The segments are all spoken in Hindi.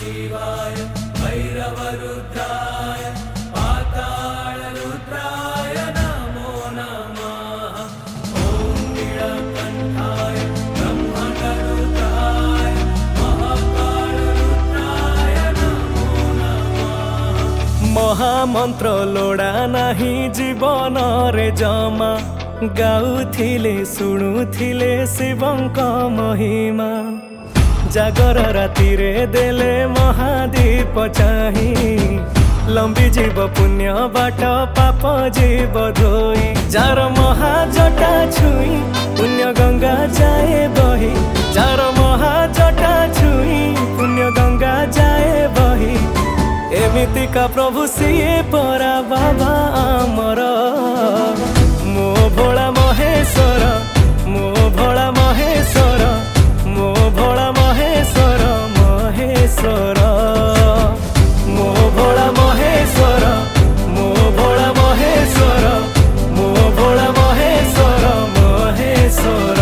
शिवाय भैरवरुद्राय पातालरुद्राय नमो नमः। ॐ नीलकण्ठाय ब्रह्मणरुद्राय महाकालरुद्राय नमो नमः। महामंत्र लोड़ा नाही जीवन रे जमा गाउथिले शुणुथिले शिवंक महिमा। जागर राति रे देले महादीप चाही लंबी जीव पुण्य बाट पाप जीव धोई। जार महाजटा छुई पुण्य गंगा जाए बही। जार महाजटा छुई पुण्य गंगा जाए बही। एमितिका प्रभु सिए परा बाबा आमर मो भोला महेश्वर मो भोला महेश्वर मो भोला महेश्वर महेश्वर मो भोला महेश्वर मो भोला महेश्वर मो भोला महेश्वर महेश्वर।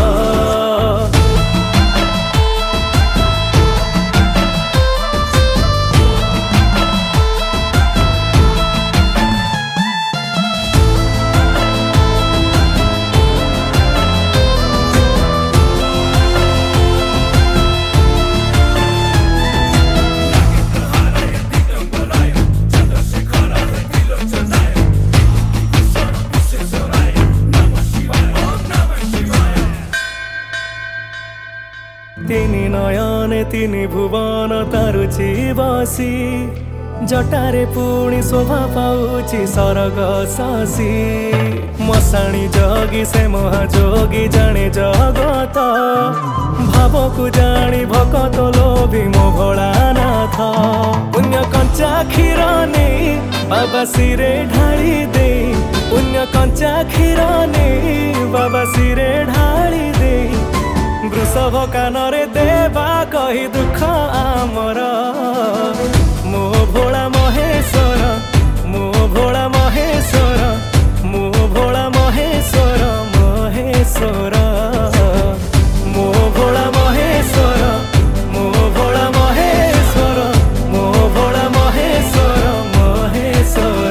तिनी नयने तिनी भुवन तारुची बसी। जटारे पुणी शोभा पाउची सरग शशी। मशाणी जोगी से महाजोगी जाने जगत भावकु जानी भकत लोभी मो भोलानाथ। पुण्य कंचा क्षीर नहीं बाबा सिरे ढाली दे। पुण्य कंचा क्षीर नहीं बाबा सिरे ढाली दे। वृषभ कानरे देवा कही दुख आमर मो भोला महेश्वर मो भोला महेश्वर मो भोला महेश्वर महेश्वर मो भोला महेश्वर मो भोला महेश्वर मो भोला महेश्वर महेश्वर।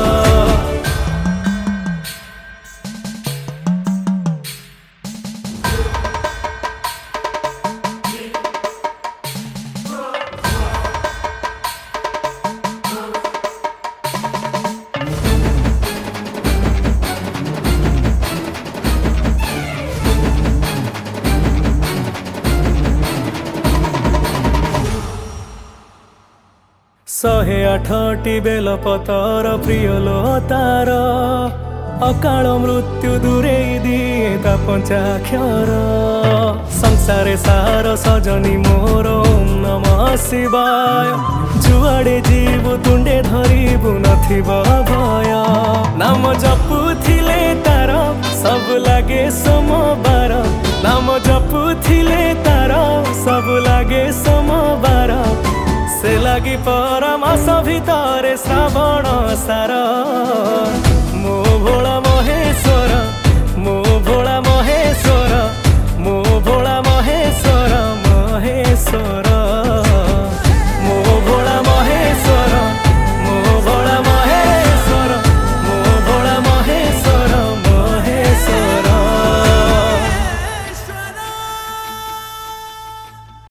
शहे आठटी बेलपतर प्रिय लोतार अकाल मृत्यु दूरे दिए ता पंचाक्षर। संसारे सार सजनी मोर ओम नमः शिवाय। जुआड़े जीव तुंडे धरिबु नथिब भय। नाम जपुथिले तार सब लागे सोमवार। नाम जपुथिले तार सब लागे सोमवार। से लगी परमास भितर श्रावण सार मो भोला महेश्वर मो भोला महेश्वर मो भोला महेश्वर महेश्वर।